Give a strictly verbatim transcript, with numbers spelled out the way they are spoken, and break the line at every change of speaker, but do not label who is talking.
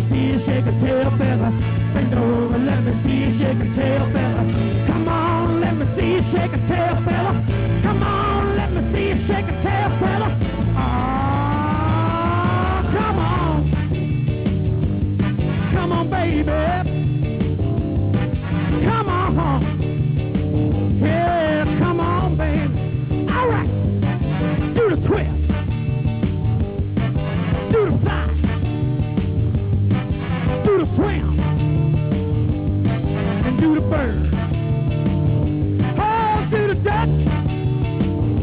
see you shake a tail feather. Bend over, let me see you shake a tail feather. Come on, let me see you shake a tail feather.